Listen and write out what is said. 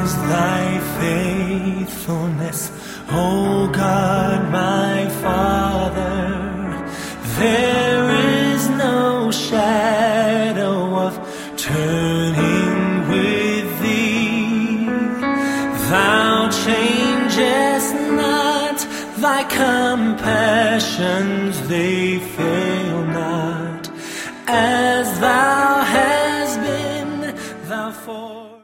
thy faithfulness, O God, my Father. There is no shadow of turning with thee. Thou changest not, thy compassions, they fail not.